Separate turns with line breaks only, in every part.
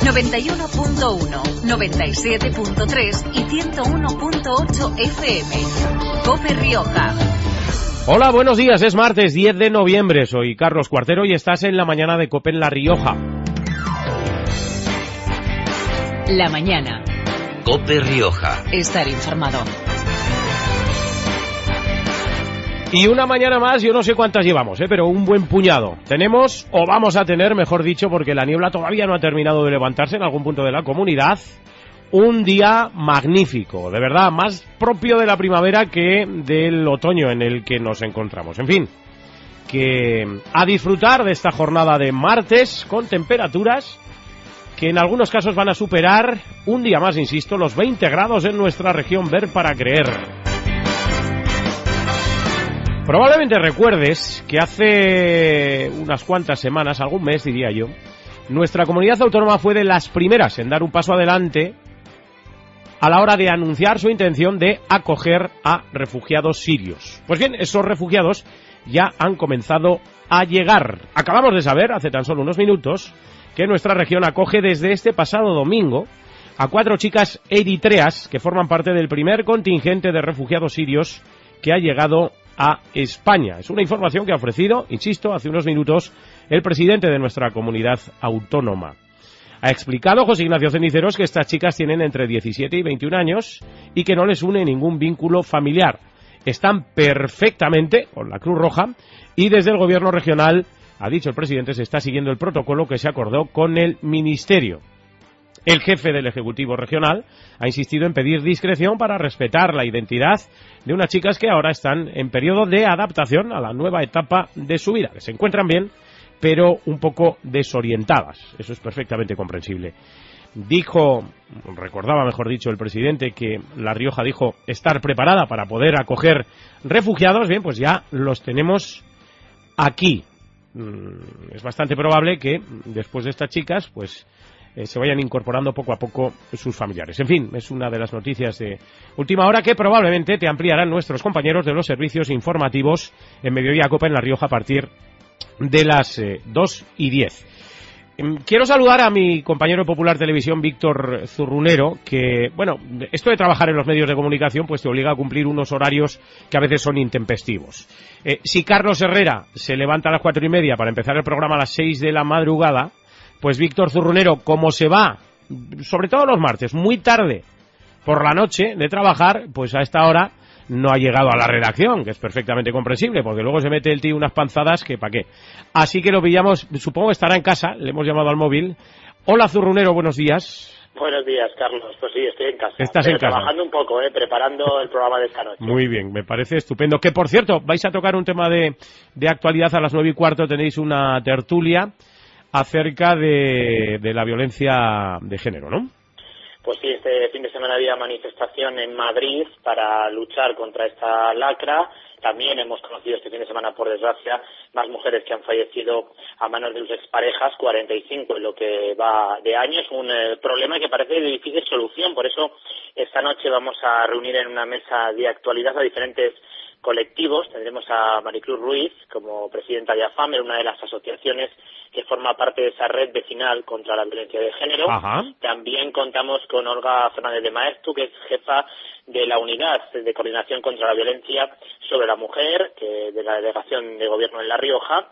91.1, 97.3 y 101.8 FM. COPE Rioja.
Hola, buenos días. Es martes 10 de noviembre. Soy Carlos Cuartero y estás en la mañana de COPE en La Rioja.
La mañana.
COPE Rioja.
Estar informado.
Y una mañana más, yo no sé cuántas llevamos, pero un buen puñado. Tenemos, o vamos a tener, mejor dicho, porque la niebla todavía no ha terminado de levantarse en algún punto de la comunidad, un día magnífico, de verdad, más propio de la primavera que del otoño en el que nos encontramos. En fin, que a disfrutar de esta jornada de martes con temperaturas que en algunos casos van a superar, un día más, insisto, los 20 grados en nuestra región. Ver para creer. Probablemente recuerdes que hace unas cuantas semanas, algún mes diría yo, nuestra comunidad autónoma fue de las primeras en dar un paso adelante a la hora de anunciar su intención de acoger a refugiados sirios. Pues bien, esos refugiados ya han comenzado a llegar. Acabamos de saber, hace tan solo unos minutos, que nuestra región acoge desde este pasado domingo a 4 chicas eritreas que forman parte del primer contingente de refugiados sirios que ha llegado a España. Es una información que ha ofrecido, insisto, hace unos minutos el presidente de nuestra comunidad autónoma. Ha explicado José Ignacio Ceniceros que estas chicas tienen entre 17 y 21 años y que no les une ningún vínculo familiar. Están perfectamente con la Cruz Roja y desde el gobierno regional, ha dicho el presidente, se está siguiendo el protocolo que se acordó con el ministerio. El jefe del Ejecutivo Regional ha insistido en pedir discreción para respetar la identidad de unas chicas que ahora están en periodo de adaptación a la nueva etapa de su vida, que se encuentran bien, pero un poco desorientadas. Eso es perfectamente comprensible. Recordaba mejor dicho el presidente, que La Rioja dijo estar preparada para poder acoger refugiados. Bien, pues ya los tenemos aquí. Es bastante probable que después de estas chicas, pues se vayan incorporando poco a poco sus familiares. En fin, es una de las noticias de última hora que probablemente te ampliarán nuestros compañeros de los servicios informativos en Mediodía Cope en La Rioja a partir de las 2:10. Quiero saludar a mi compañero de Popular Televisión, Víctor Zurrunero, que, bueno, esto de trabajar en los medios de comunicación pues te obliga a cumplir unos horarios que a veces son intempestivos. Si Carlos Herrera se levanta a las 4:30 para empezar el programa a las 6 de la madrugada, pues Víctor Zurrunero, como se va, sobre todo los martes, muy tarde por la noche de trabajar, pues a esta hora no ha llegado a la redacción, que es perfectamente comprensible, porque luego se mete el tío unas panzadas que pa' qué. Así que lo pillamos, supongo que estará en casa, le hemos llamado al móvil. Hola Zurrunero, buenos días.
Buenos días, Carlos. Pues sí, estoy en casa.
Estás en casa.
Trabajando un poco, preparando el programa de esta noche.
Muy bien, me parece estupendo. Que, por cierto, vais a tocar un tema de actualidad a las 9:15, tenéis una tertulia acerca de la violencia de género, ¿no?
Pues sí, este fin de semana había manifestación en Madrid para luchar contra esta lacra. También hemos conocido este fin de semana, por desgracia, más mujeres que han fallecido a manos de sus exparejas, 45 en lo que va de año. Es un problema que parece de difícil solución. Por eso esta noche vamos a reunir en una mesa de actualidad a diferentes colectivos. Tendremos a Maricruz Ruiz como presidenta de AFAMER, una de las asociaciones que forma parte de esa red vecinal contra la violencia de género.
Ajá.
También contamos con Olga Fernández de Maeztu, que es jefa de la Unidad de Coordinación contra la Violencia sobre la Mujer, de la Delegación de Gobierno en La Rioja.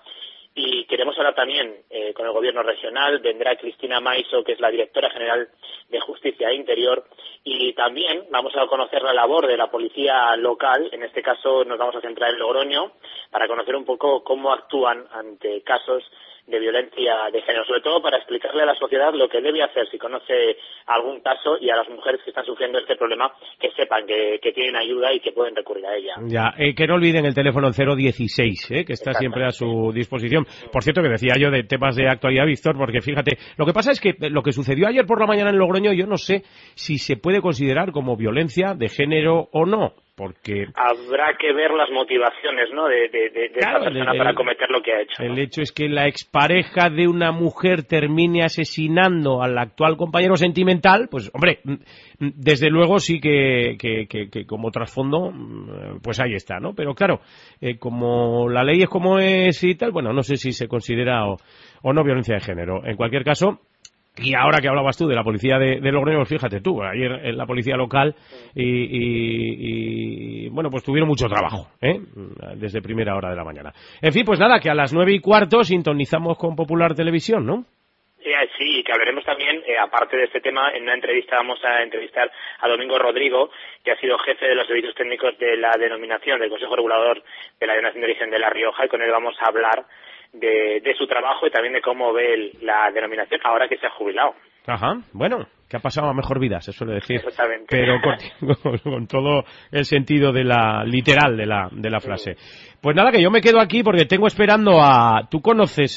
Y queremos hablar también con el Gobierno regional. Vendrá Cristina Maiso, que es la directora general de Justicia e Interior. Y también vamos a conocer la labor de la policía local. En este caso nos vamos a centrar en Logroño para conocer un poco cómo actúan ante casos de violencia de género, sobre todo para explicarle a la sociedad lo que debe hacer si conoce algún caso, y a las mujeres que están sufriendo este problema que sepan que tienen ayuda y que pueden recurrir a ella.
Ya, que no olviden el teléfono 016, que está siempre a su disposición. Por cierto, que decía yo de temas de actualidad, Víctor, porque fíjate, lo que pasa es que lo que sucedió ayer por la mañana en Logroño, yo no sé si se puede considerar como violencia de género o no. Porque
habrá que ver las motivaciones, ¿no?, de esta persona para cometer lo que ha hecho, ¿no?
El hecho es que la expareja de una mujer termine asesinando al actual compañero sentimental, pues hombre, desde luego sí que como trasfondo, pues ahí está, ¿no? Pero claro, como la ley es como es y tal, bueno, no sé si se considera o no violencia de género. En cualquier caso, Y ahora que hablabas tú de la policía de Logroño, fíjate tú, ayer en la policía local y bueno, pues tuvieron mucho trabajo, desde primera hora de la mañana. En fin, pues nada, que a las 9:15 sintonizamos con Popular Televisión, ¿no?
Sí, que hablaremos también, aparte de este tema, en una entrevista vamos a entrevistar a Domingo Rodrigo, que ha sido jefe de los servicios técnicos de la denominación del Consejo Regulador de la Denominación de Origen de La Rioja, y con él vamos a hablar de su trabajo y también de cómo ve la denominación ahora que se ha jubilado.
Ajá, bueno, que ha pasado a mejor vida, se suele decir.
Exactamente.
Pero con todo el sentido de la literal de la frase. Pues nada, que yo me quedo aquí porque tengo esperando a... ¿Tú conoces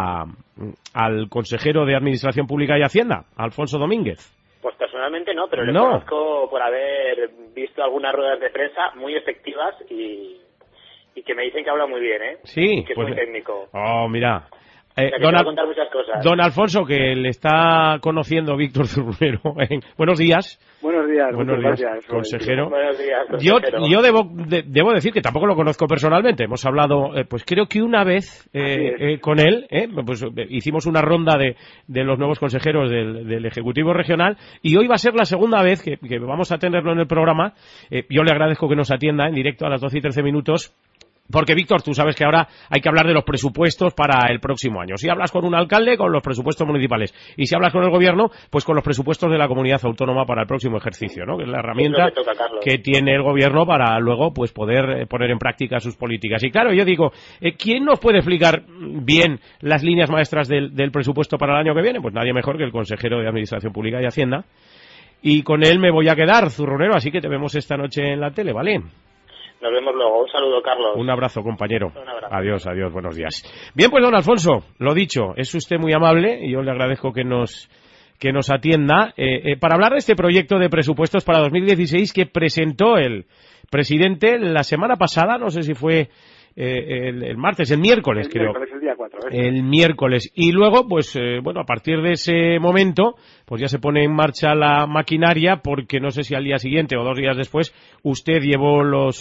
al consejero de Administración Pública y Hacienda, Alfonso Domínguez?
Pues personalmente no, pero le conozco por haber visto algunas ruedas de prensa muy efectivas y que me dicen que habla muy bien, ¿eh?
Sí.
Que
pues,
es muy técnico.
Oh, mira...
O sea, que te va a contar muchas cosas.
Don Alfonso, que le está conociendo Víctor Zurrunero. Buenos días.
Buenos días,
gracias, consejero.
Buenos días, consejero.
Yo debo decir que tampoco lo conozco personalmente. Hemos hablado, pues creo que una vez con él, pues hicimos una ronda de los nuevos consejeros del Ejecutivo Regional, y hoy va a ser la segunda vez que vamos a tenerlo en el programa. Yo le agradezco que nos atienda en directo a las 12:13. Porque, Víctor, tú sabes que ahora hay que hablar de los presupuestos para el próximo año. Si hablas con un alcalde, con los presupuestos municipales. Y si hablas con el gobierno, pues con los presupuestos de la comunidad autónoma para el próximo ejercicio, ¿no? Que es la herramienta que tiene el gobierno para luego pues poder poner en práctica sus políticas. Y claro, yo digo, ¿quién nos puede explicar bien las líneas maestras del presupuesto para el año que viene? Pues nadie mejor que el consejero de Administración Pública y Hacienda. Y con él me voy a quedar, Zurrunero, así que te vemos esta noche en la tele, ¿vale?
Nos vemos luego. Un saludo, Carlos.
Un abrazo, compañero.
Un abrazo.
Adiós, buenos días. Bien, pues don Alfonso, lo dicho, es usted muy amable y yo le agradezco que nos atienda para hablar de este proyecto de presupuestos para 2016 que presentó el presidente la semana pasada, no sé si fue el martes, el miércoles, creo.
El día 4.
El miércoles. Y luego, pues, bueno, a partir de ese momento, pues ya se pone en marcha la maquinaria, porque no sé si al día siguiente o 2 días después, usted llevó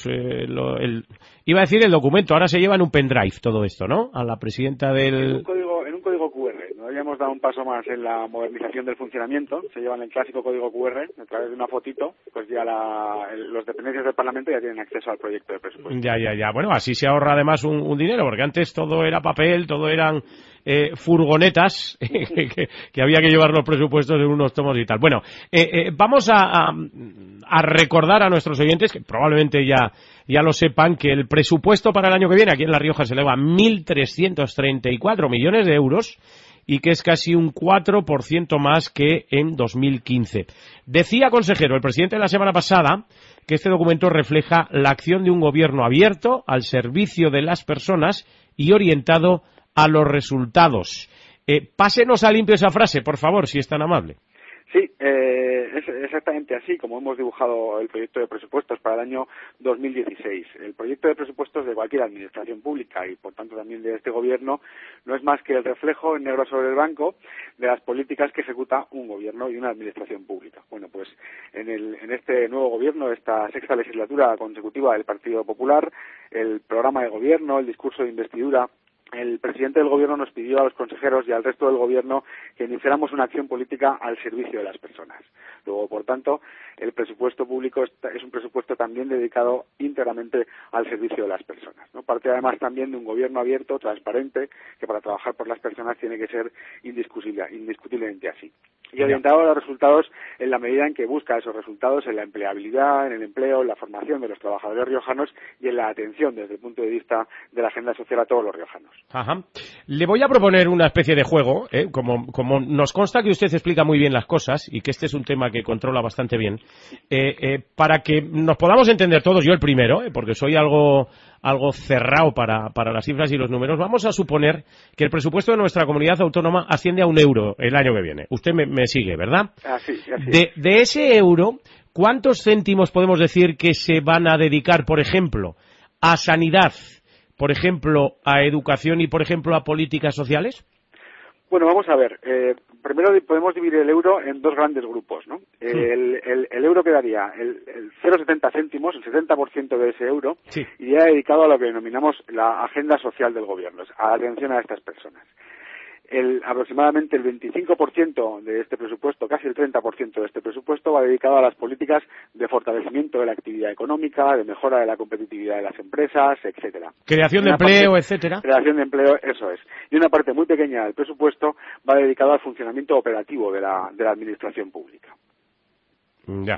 iba a decir el documento, ahora se lleva en un pendrive todo esto, ¿no? A la presidenta del...
En un código QR. No habíamos dado un paso más en la modernización del funcionamiento. Se lleva en el clásico código QR, a través de una fotito, pues ya los dependencias del Parlamento ya tienen acceso al proyecto de presupuesto.
Ya. Bueno, así se ahorra además un dinero, porque antes todo era papel, todo eran furgonetas que había que llevar los presupuestos en unos tomos y tal. Bueno, vamos a recordar a nuestros oyentes, que probablemente ya lo sepan, que el presupuesto para el año que viene aquí en La Rioja se eleva a 1.334 millones de euros y que es casi un 4% más que en 2015. Decía, consejero, el presidente la semana pasada que este documento refleja la acción de un gobierno abierto, al servicio de las personas y orientado a los resultados. Pásenos a limpio esa frase, por favor, si es tan amable.
Sí, es exactamente así como hemos dibujado el proyecto de presupuestos para el año 2016. El proyecto de presupuestos de cualquier administración pública y, por tanto, también de este gobierno no es más que el reflejo en negro sobre el blanco de las políticas que ejecuta un gobierno y una administración pública. Bueno, pues en este nuevo gobierno, esta sexta legislatura consecutiva del Partido Popular, el programa de gobierno, el discurso de investidura, el presidente del gobierno nos pidió a los consejeros y al resto del gobierno que iniciáramos una acción política al servicio de las personas. Luego, por tanto, el presupuesto público es un presupuesto también dedicado íntegramente al servicio de las personas, ¿no? Parte además también de un gobierno abierto, transparente, que para trabajar por las personas tiene que ser indiscutiblemente así. Y orientado a los resultados en la medida en que busca esos resultados en la empleabilidad, en el empleo, en la formación de los trabajadores riojanos y en la atención desde el punto de vista de la agenda social a todos los riojanos.
Ajá. Le voy a proponer una especie de juego, como nos consta que usted explica muy bien las cosas y que este es un tema que controla bastante bien, para que nos podamos entender todos, yo el primero, porque soy algo cerrado para las cifras y los números. Vamos a suponer que el presupuesto de nuestra comunidad autónoma asciende a €1 el año que viene. Usted me sigue, ¿verdad?
Así.
De ese euro, ¿cuántos céntimos podemos decir que se van a dedicar, por ejemplo, a sanidad, por ejemplo, a educación y, por ejemplo, a políticas sociales?
Bueno, vamos a ver. Primero podemos dividir el euro en dos grandes grupos, ¿no?
Sí.
El euro quedaría el 0,70 céntimos, el 70% de ese euro,
sí,
iría dedicado a lo que denominamos la agenda social del gobierno, a la atención a estas personas. aproximadamente el 25% de este presupuesto, casi el 30% de este presupuesto, va dedicado a las políticas de fortalecimiento de la actividad económica, de mejora de la competitividad de las empresas, etcétera.
Creación de empleo, etcétera.
Creación de empleo, eso es. Y una parte muy pequeña del presupuesto va dedicado al funcionamiento operativo de la administración pública.
Ya.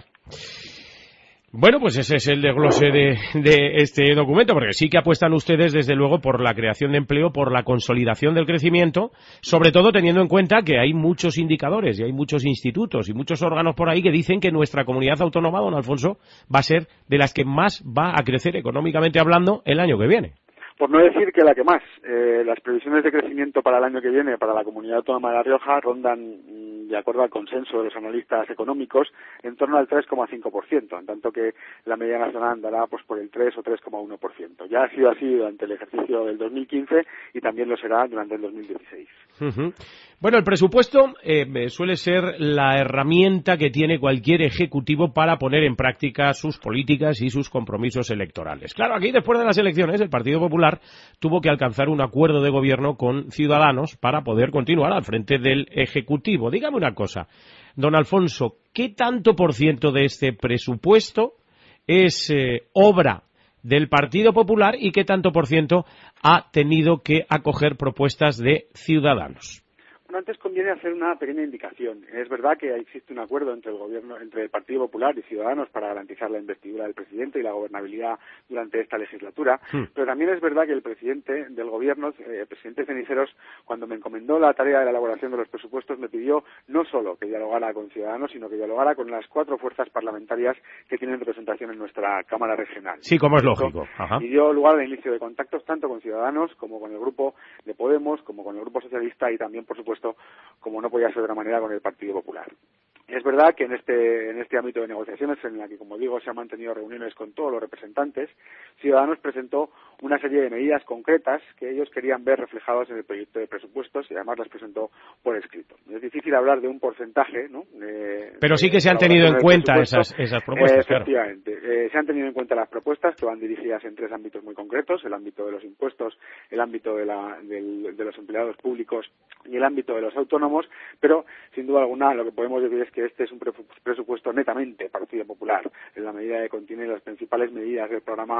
Bueno, pues ese es el desglose de este documento, porque sí que apuestan ustedes, desde luego, por la creación de empleo, por la consolidación del crecimiento, sobre todo teniendo en cuenta que hay muchos indicadores y hay muchos institutos y muchos órganos por ahí que dicen que nuestra comunidad autónoma, don Alfonso, va a ser de las que más va a crecer económicamente hablando el año que viene.
Por no decir que la que más. Las previsiones de crecimiento para el año que viene para la comunidad autónoma de La Rioja rondan, de acuerdo al consenso de los analistas económicos, en torno al 3,5%, en tanto que la media nacional andará pues por el 3 o 3,1%. Ya ha sido así durante el ejercicio del 2015 y también lo será durante el 2016.
Uh-huh. Bueno, el presupuesto suele ser la herramienta que tiene cualquier ejecutivo para poner en práctica sus políticas y sus compromisos electorales. Claro, aquí después de las elecciones el Partido Popular tuvo que alcanzar un acuerdo de gobierno con Ciudadanos para poder continuar al frente del Ejecutivo. Dígame una cosa, don Alfonso, ¿qué tanto por ciento de este presupuesto es obra del Partido Popular y qué tanto por ciento ha tenido que acoger propuestas de Ciudadanos?
Bueno, antes conviene hacer una pequeña indicación. Es verdad que existe un acuerdo entre el gobierno, entre el Partido Popular y Ciudadanos para garantizar la investidura del presidente y la gobernabilidad durante esta legislatura, pero también es verdad que el presidente del gobierno, el presidente Ceniceros, cuando me encomendó la tarea de la elaboración de los presupuestos, me pidió no solo que dialogara con Ciudadanos, sino que dialogara con las 4 fuerzas parlamentarias que tienen representación en nuestra Cámara Regional.
Sí, como es lógico. Ajá.
Y dio lugar al inicio de contactos tanto con Ciudadanos como con el grupo de Podemos, como con el grupo socialista y también, por supuesto, como no podía ser de otra manera, con el Partido Popular. Es verdad que en este ámbito de negociaciones, en la que, como digo, se han mantenido reuniones con todos los representantes, Ciudadanos presentó una serie de medidas concretas que ellos querían ver reflejadas en el proyecto de presupuestos y además las presentó por escrito. Es difícil hablar de un porcentaje, ¿no?
Pero sí que se han tenido en cuenta esas propuestas,
efectivamente.
Claro.
Se han tenido en cuenta las propuestas, que van dirigidas en 3 ámbitos muy concretos: el ámbito de los impuestos, el ámbito de los empleados públicos y el ámbito de los autónomos, pero sin duda alguna lo que podemos decir es que este es un presupuesto netamente Partido Popular, en la medida que contiene las principales medidas del programa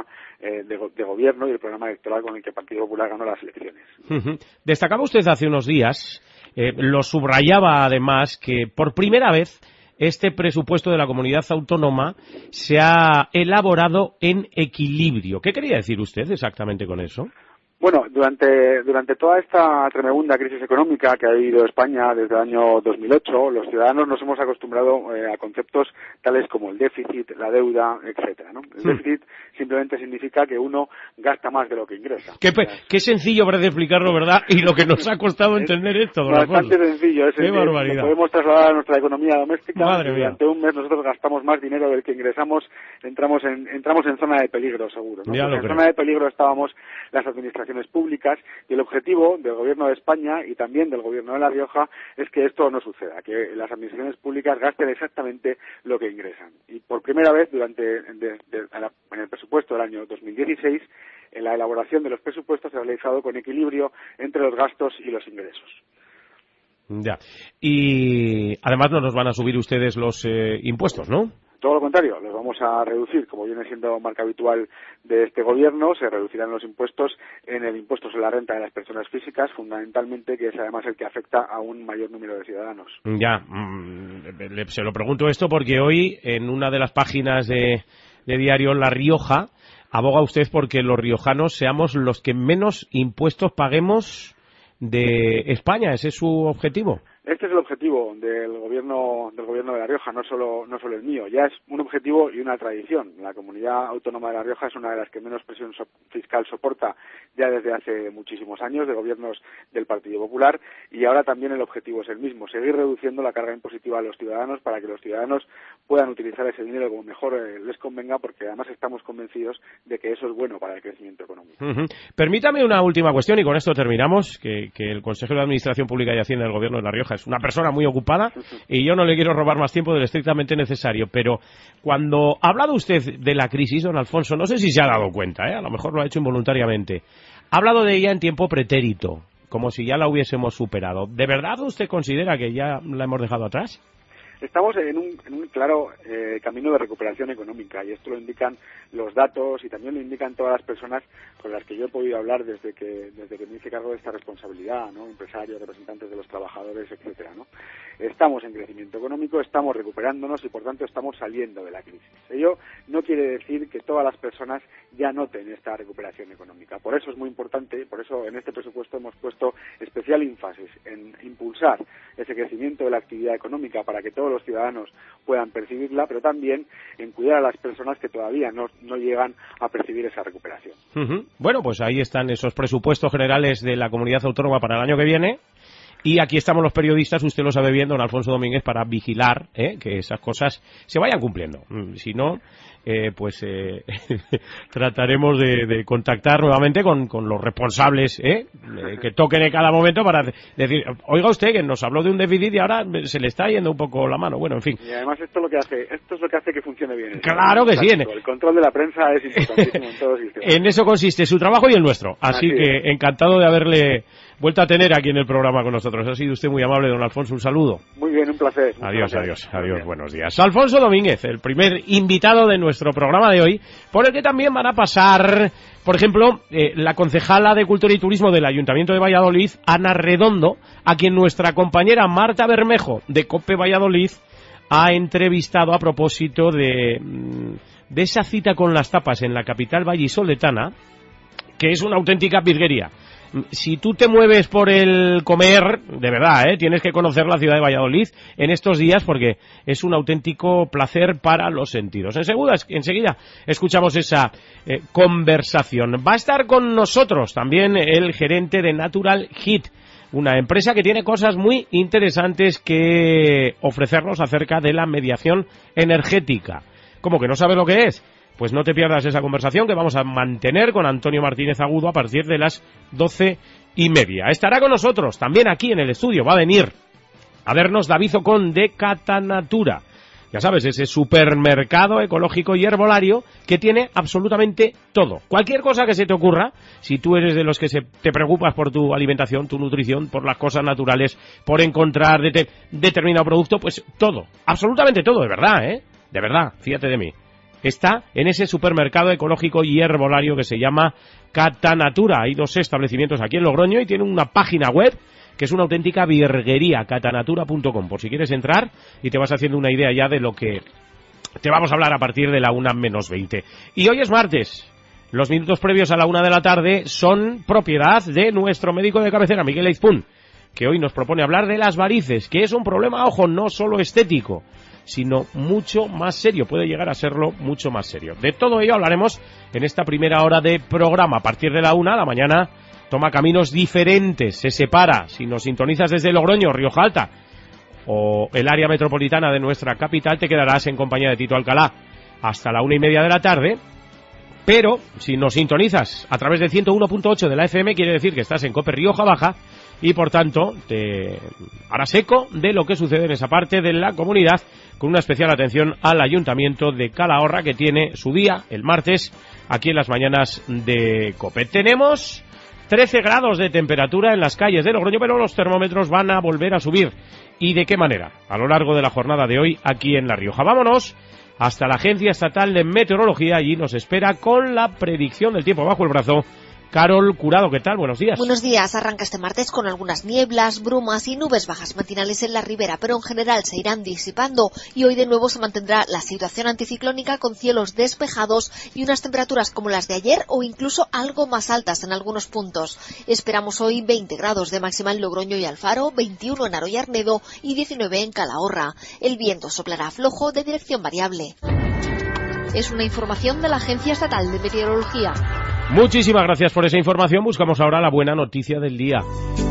de gobierno y el programa electoral con el que el Partido Popular ganó las elecciones.
Uh-huh. Destacaba usted hace unos días, lo subrayaba además, que por primera vez este presupuesto de la comunidad autónoma se ha elaborado en equilibrio. ¿Qué quería decir usted exactamente con eso?
Bueno, durante toda esta tremenda crisis económica que ha vivido España desde el año 2008, los ciudadanos nos hemos acostumbrado a conceptos tales como el déficit, la deuda, etcétera, ¿no? El déficit simplemente significa que uno gasta más de lo que ingresa.
Qué sencillo parece explicarlo, ¿verdad? Y lo que nos ha costado entender esto, don Alfonso.
Bastante sencillo.
Qué barbaridad.
Lo podemos trasladar a nuestra economía doméstica.
Madre mía.
Durante un mes nosotros gastamos más dinero del que ingresamos, entramos en zona de peligro, seguro, ¿no? En zona de peligro estábamos las administraciones públicas, y el objetivo del Gobierno de España y también del Gobierno de La Rioja es que esto no suceda, que las administraciones públicas gasten exactamente lo que ingresan. Y por primera vez en el presupuesto del año 2016, en la elaboración de los presupuestos se ha realizado con equilibrio entre los gastos y los ingresos.
Ya. Y además no nos van a subir ustedes los impuestos, ¿no?
Todo lo contrario, los vamos a reducir, como viene siendo marca habitual de este gobierno. Se reducirán los impuestos en el impuesto sobre la renta de las personas físicas, fundamentalmente, que es además el que afecta a un mayor número de ciudadanos. Ya,
se lo pregunto esto porque hoy, en una de las páginas de diario La Rioja, aboga usted porque los riojanos seamos los que menos impuestos paguemos de España. ¿Ese es su objetivo?
Este es el objetivo del gobierno de La Rioja, no solo el mío. Ya es un objetivo y una tradición. La comunidad autónoma de La Rioja es una de las que menos presión fiscal soporta ya desde hace muchísimos años, de gobiernos del Partido Popular, y ahora también el objetivo es el mismo: seguir reduciendo la carga impositiva a los ciudadanos para que los ciudadanos puedan utilizar ese dinero como mejor les convenga, porque además estamos convencidos de que eso es bueno para el crecimiento económico.
Uh-huh. Permítame una última cuestión y con esto terminamos, que el consejero de Administración Pública y Hacienda del Gobierno de La Rioja es una persona muy ocupada y yo no le quiero robar más tiempo del estrictamente necesario, pero cuando ha hablado usted de la crisis, don Alfonso, no sé si se ha dado cuenta, a lo mejor lo ha hecho involuntariamente, ha hablado de ella en tiempo pretérito. como si ya la hubiésemos superado. ¿De verdad usted considera que ya la hemos dejado atrás?
Estamos en un claro camino de recuperación económica, y esto lo indican los datos y también lo indican todas las personas con las que yo he podido hablar desde que me hice cargo de esta responsabilidad, ¿no? Empresarios, representantes de los trabajadores, etcétera, ¿no? Estamos en crecimiento económico, estamos recuperándonos y por tanto estamos saliendo de la crisis. Ello no quiere decir que todas las personas ya noten esta recuperación económica. Por eso es muy importante, por eso en este presupuesto hemos puesto especial énfasis en impulsar ese crecimiento de la actividad económica para que todos los ciudadanos puedan percibirla, pero también en cuidar a las personas que todavía no llegan a percibir esa recuperación.
Bueno, pues ahí están esos presupuestos generales de la comunidad autónoma para el año que viene. Y aquí estamos los periodistas, usted lo sabe bien, don Alfonso Domínguez, para vigilar que esas cosas se vayan cumpliendo. Si no, trataremos de contactar nuevamente con los responsables que toquen en cada momento para decir, oiga usted que nos habló de un déficit y ahora se le está yendo un poco la mano. Bueno, en fin.
Y además esto es lo que hace que funcione bien.
Claro que sí.
El control de la prensa es importantísimo en todos los sistemas.
En eso consiste su trabajo y el nuestro. Así que encantado de haberle vuelto a tener aquí en el programa con nosotros. Ha sido usted muy amable, don Alfonso. Un saludo.
Muy bien, un placer.
Adiós. Buenos días. Alfonso Domínguez, el primer invitado de nuestro programa de hoy, por el que también van a pasar, por ejemplo, la concejala de Cultura y Turismo del Ayuntamiento de Valladolid, Ana Redondo, a quien nuestra compañera Marta Bermejo, de COPE Valladolid, ha entrevistado a propósito de esa cita con las tapas en la capital vallisoletana, que es una auténtica virguería. Si tú te mueves por el comer, de verdad, tienes que conocer la ciudad de Valladolid en estos días porque es un auténtico placer para los sentidos. Enseguida escuchamos esa conversación. Va a estar con nosotros también el gerente de Natural Heat, una empresa que tiene cosas muy interesantes que ofrecernos acerca de la mediación energética. ¿Cómo que no sabe lo que es? Pues no te pierdas esa conversación que vamos a mantener con Antonio Martínez Agudo a partir de las 12:30. Estará con nosotros también aquí en el estudio. Va a venir a vernos David Ocón de Catanatura. Ya sabes, ese supermercado ecológico y herbolario que tiene absolutamente todo. Cualquier cosa que se te ocurra, si tú eres de los que te preocupas por tu alimentación, tu nutrición, por las cosas naturales, por encontrar determinado producto, pues todo, absolutamente todo, de verdad, de verdad, fíjate de mí. Está en ese supermercado ecológico y herbolario que se llama Catanatura. Hay 2 establecimientos aquí en Logroño y tiene una página web que es una auténtica virguería, catanatura.com, por si quieres entrar y te vas haciendo una idea ya de lo que te vamos a hablar a partir de la 1:20. Y hoy es martes. Los minutos previos a la 1 de la tarde son propiedad de nuestro médico de cabecera, Miguel Aizpún, que hoy nos propone hablar de las varices, que es un problema, ojo, no solo estético, sino mucho más serio, puede llegar a serlo mucho más serio. De todo ello hablaremos en esta primera hora de programa. A partir de la 1, la mañana toma caminos diferentes, se separa. Si nos sintonizas desde Logroño, Rioja Alta o el área metropolitana de nuestra capital, te quedarás en compañía de Tito Alcalá hasta la 1:30 de la tarde. Pero si nos sintonizas a través del 101.8 de la FM, quiere decir que estás en COPE Rioja Baja y por tanto te harás eco de lo que sucede en esa parte de la comunidad, con una especial atención al Ayuntamiento de Calahorra, que tiene su día el martes aquí en las mañanas de COPE. Tenemos 13 grados de temperatura en las calles de Logroño, pero los termómetros van a volver a subir. ¿Y de qué manera? A lo largo de la jornada de hoy aquí en La Rioja. Vámonos hasta la Agencia Estatal de Meteorología. Allí nos espera con la predicción del tiempo bajo el brazo Carol Curado. ¿Qué tal? Buenos días.
Buenos días. Arranca este martes con algunas nieblas, brumas y nubes bajas matinales en la ribera, pero en general se irán disipando y hoy de nuevo se mantendrá la situación anticiclónica con cielos despejados y unas temperaturas como las de ayer o incluso algo más altas en algunos puntos. Esperamos hoy 20 grados de máxima en Logroño y Alfaro, 21 en Aro y Arnedo y 19 en Calahorra. El viento soplará flojo de dirección variable. Es una información de la Agencia Estatal de Meteorología.
Muchísimas gracias por esa información. Buscamos ahora la buena noticia del día.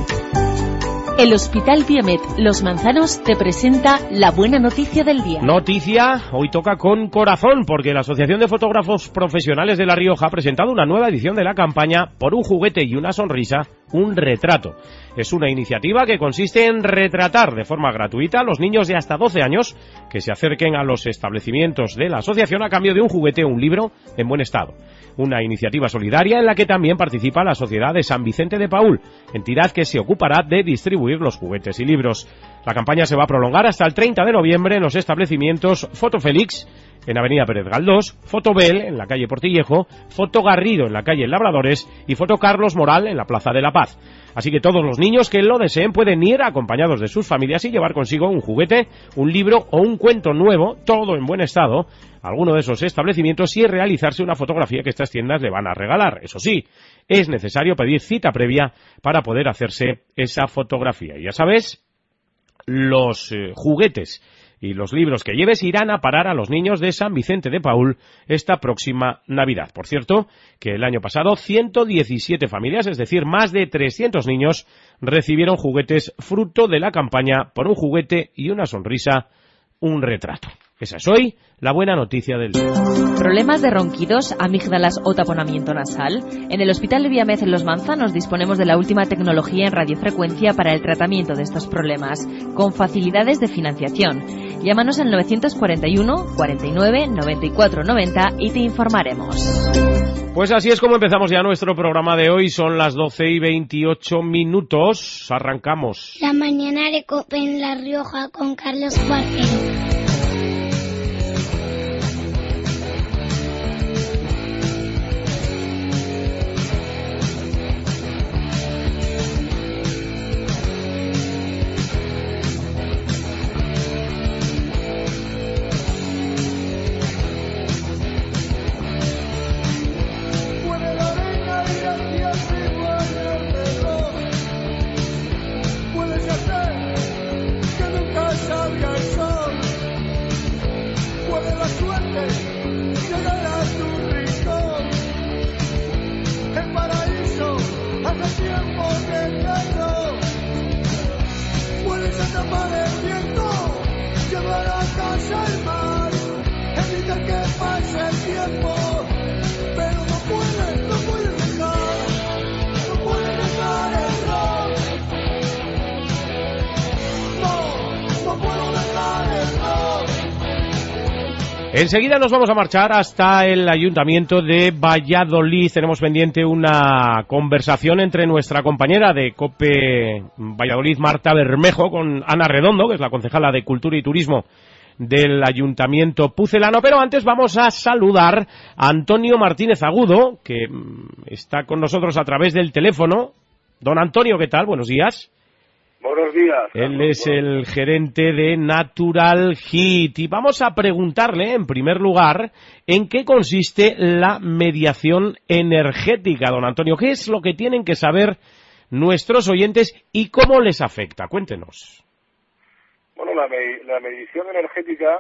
El Hospital Biomet Los Manzanos te presenta la buena noticia del día.
Noticia, hoy toca con corazón, porque la Asociación de Fotógrafos Profesionales de La Rioja ha presentado una nueva edición de la campaña Por un juguete y una sonrisa, un retrato. Es una iniciativa que consiste en retratar de forma gratuita a los niños de hasta 12 años que se acerquen a los establecimientos de la asociación a cambio de un juguete o un libro en buen estado. Una iniciativa solidaria en la que también participa la Sociedad de San Vicente de Paúl, entidad que se ocupará de distribuir los juguetes y libros. La campaña se va a prolongar hasta el 30 de noviembre en los establecimientos Foto Félix, en Avenida Pérez Galdós, Foto Bel, en la calle Portillejo, Foto Garrido, en la calle Labradores, y Foto Carlos Moral, en la Plaza de la Paz. Así que todos los niños que lo deseen pueden ir acompañados de sus familias y llevar consigo un juguete, un libro o un cuento nuevo, todo en buen estado, a alguno de esos establecimientos, y realizarse una fotografía que estas tiendas le van a regalar. Eso sí, es necesario pedir cita previa para poder hacerse esa fotografía. Y ya sabes, los juguetes y los libros que lleves irán a parar a los niños de San Vicente de Paúl esta próxima Navidad. Por cierto, que el año pasado 117 familias, es decir, más de 300 niños, recibieron juguetes fruto de la campaña Por un juguete y una sonrisa, un retrato. Esa es hoy la buena noticia del día.
¿Problemas de ronquidos, amígdalas o taponamiento nasal? En el Hospital de Viamez en Los Manzanos disponemos de la última tecnología en radiofrecuencia para el tratamiento de estos problemas, con facilidades de financiación. Llámanos al 941 49 94 90 y te informaremos.
Pues así es como empezamos ya nuestro programa de hoy. Son las 12:28. Arrancamos.
La mañana de COPE en La Rioja con Carlos Cuartero.
Enseguida nos vamos a marchar hasta el Ayuntamiento de Valladolid. Tenemos pendiente una conversación entre nuestra compañera de COPE Valladolid, Marta Bermejo, con Ana Redondo, que es la concejala de Cultura y Turismo del Ayuntamiento pucelano. Pero antes vamos a saludar a Antonio Martínez Agudo, que está con nosotros a través del teléfono. Don Antonio, ¿qué tal? Buenos días.
Buenos días.
Él es el gerente de Natural Heat y vamos a preguntarle, en primer lugar, en qué consiste la mediación energética. Don Antonio, ¿qué es lo que tienen que saber nuestros oyentes y cómo les afecta? Cuéntenos.
Bueno, la medición energética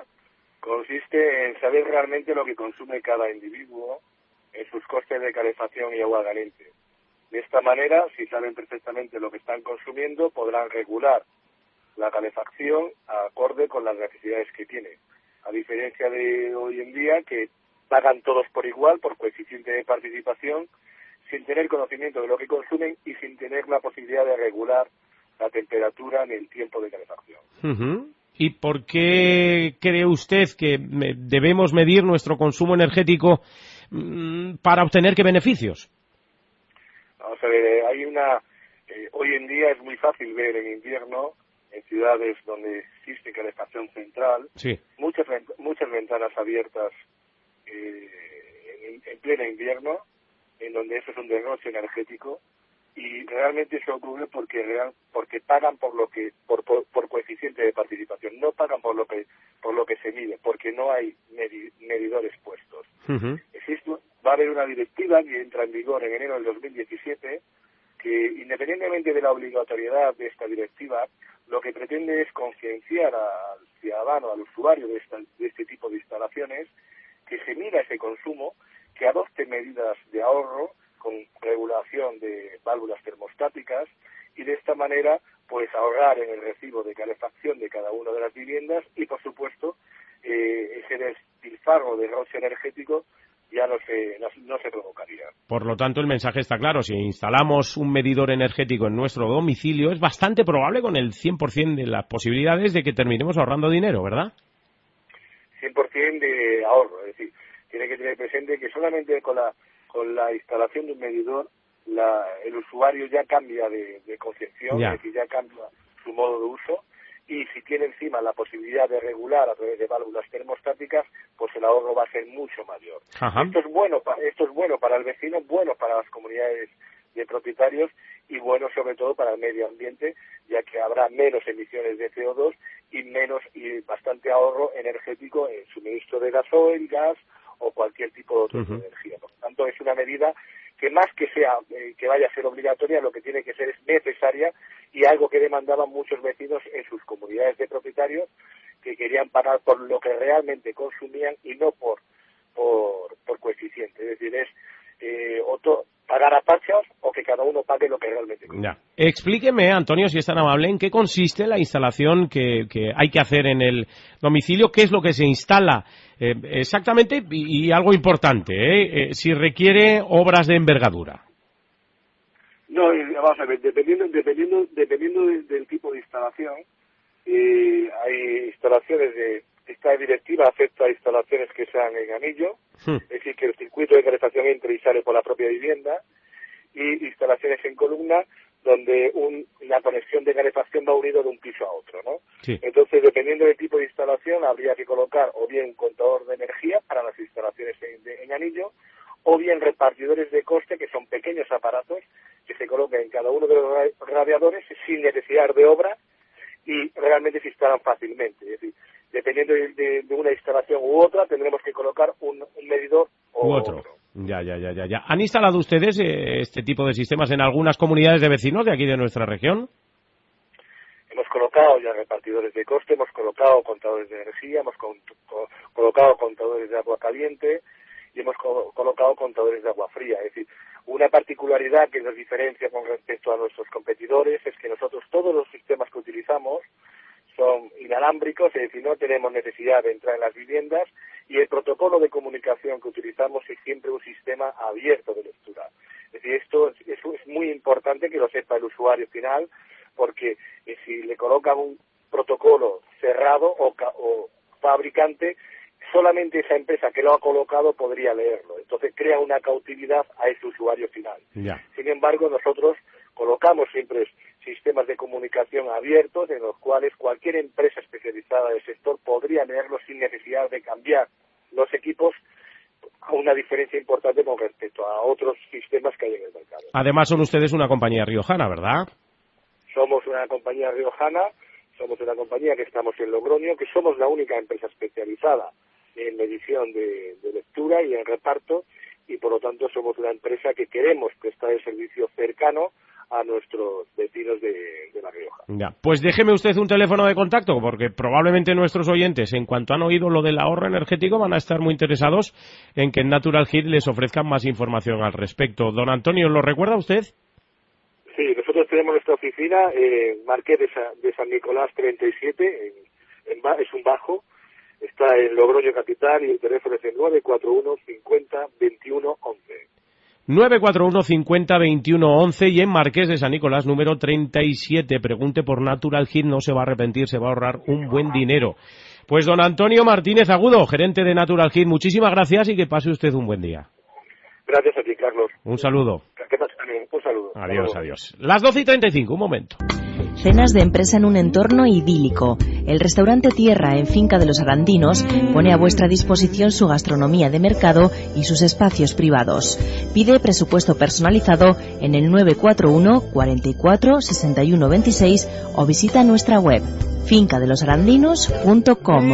consiste en saber realmente lo que consume cada individuo en sus costes de calefacción y agua caliente. De esta manera, si saben perfectamente lo que están consumiendo, podrán regular la calefacción acorde con las necesidades que tienen. A diferencia de hoy en día, que pagan todos por igual, por coeficiente de participación, sin tener conocimiento de lo que consumen y sin tener la posibilidad de regular la temperatura en el tiempo de calefacción.
Uh-huh. ¿Y por qué cree usted que debemos medir nuestro consumo energético para obtener qué beneficios?
Vamos a ver, hoy en día es muy fácil ver en invierno, en ciudades donde existe calefacción central,
sí,
muchas ventanas abiertas en pleno invierno, en donde eso es un derroche energético, y realmente eso ocurre porque pagan por coeficiente de participación, no pagan por lo que se mide, porque no hay medidores puestos.
Uh-huh.
Va a haber una directiva que entra en vigor en enero del 2017 que, independientemente de la obligatoriedad de esta directiva, lo que pretende es concienciar al ciudadano, al usuario de este tipo de instalaciones, que se mida ese consumo, que adopte medidas de ahorro con regulación de válvulas termostáticas y de esta manera pues ahorrar en el recibo de calefacción de cada una de las viviendas y, por supuesto, ese despilfarro de derroche energético ya no se provocaría.
Por lo tanto, el mensaje está claro. Si instalamos un medidor energético en nuestro domicilio, es bastante probable, con el 100% de las posibilidades, de que terminemos ahorrando dinero, ¿verdad?
100% de ahorro. Es decir, tiene que tener presente que solamente con la instalación de un medidor, el usuario ya cambia de concepción, es decir, ya cambia su modo de uso, y si tiene encima la posibilidad de regular a través de válvulas termostáticas, pues el ahorro va a ser mucho mayor. Esto es bueno para el vecino, bueno para las comunidades de propietarios y bueno sobre todo para el medio ambiente, ya que habrá menos emisiones de CO2 y bastante ahorro energético en suministro de gasoil, gas o cualquier tipo de otro tipo de energía. Por lo tanto, es una medida que más que que vaya a ser obligatoria, lo que tiene que ser es necesaria, y algo que demandaban muchos vecinos en sus comunidades de propietarios, que querían pagar por lo que realmente consumían y no por coeficiente. Es decir, es pagar a pachas o que cada uno pague lo que realmente consume.
Ya. Explíqueme, Antonio, si es tan amable, en qué consiste la instalación que hay que hacer en el domicilio, qué es lo que se instala exactamente, y algo importante, si requiere obras de envergadura.
No, vamos a ver, dependiendo del tipo de instalación, hay instalaciones esta directiva acepta instalaciones que sean en anillo, es decir, que el circuito de calefacción entre y sale por la propia vivienda, y instalaciones en columna, donde la conexión de calefacción va unido de un piso a otro, ¿no? Sí. Entonces, dependiendo del tipo de instalación, habría que colocar o bien un contador de energía para las instalaciones en anillo, o bien repartidores de coste, que son pequeños aparatos que se colocan en cada uno de los radiadores sin necesidad de obra y realmente se instalan fácilmente. Es decir, dependiendo de una instalación u otra, tendremos que colocar un medidor u otro.
Ya. ¿Han instalado ustedes este tipo de sistemas en algunas comunidades de vecinos de aquí de nuestra región?
Hemos colocado ya repartidores de coste, hemos colocado contadores de energía, hemos colocado contadores de agua caliente y hemos colocado contadores de agua fría. Es decir, una particularidad que nos diferencia con respecto a nuestros competidores es que nosotros todos los sistemas que utilizamos son inalámbricos, es decir, no tenemos necesidad de entrar en las viviendas, y el protocolo de comunicación que utilizamos es siempre un sistema abierto de lectura. Es decir, esto es muy importante que lo sepa el usuario final, porque si le colocan un protocolo cerrado o fabricante, solamente esa empresa que lo ha colocado podría leerlo. Entonces crea una cautividad a ese usuario final. Ya. Sin embargo, nosotros colocamos siempre sistemas de comunicación abiertos en los cuales cualquier empresa especializada del sector podría leerlo sin necesidad de cambiar los equipos, a una diferencia importante con respecto a otros sistemas que hay en el mercado.
Además, son ustedes una compañía riojana, ¿verdad?
Somos una compañía riojana, somos una compañía que estamos en Logroño, que somos la única empresa especializada en medición de lectura y en reparto, y por lo tanto somos una empresa que queremos prestar el servicio cercano a nuestros vecinos de La Rioja.
Ya, pues déjeme usted un teléfono de contacto, porque probablemente nuestros oyentes, en cuanto han oído lo del ahorro energético, van a estar muy interesados en que en Natural Heat les ofrezcan más información al respecto. Don Antonio, ¿lo recuerda usted?
Sí, nosotros tenemos nuestra oficina en Marqués de San Nicolás 37, es un bajo, está en Logroño Capital, y el teléfono es el 941 50 21 11.
941 50 21 11 y en Marqués de San Nicolás número 37. Pregunte por Natural Heat, no se va a arrepentir, se va a ahorrar un buen dinero. Pues don Antonio Martínez Agudo, gerente de Natural Heat, muchísimas gracias y que pase usted un buen día.
Gracias a ti, Carlos.
Un saludo.
Un saludo.
Adiós. Las 12:35, un momento.
Cenas de empresa en un entorno idílico. El restaurante Tierra en Finca de los Arandinos pone a vuestra disposición su gastronomía de mercado y sus espacios privados. Pide presupuesto personalizado en el 941 44 61 26 o visita nuestra web fincadelosarandinos.com.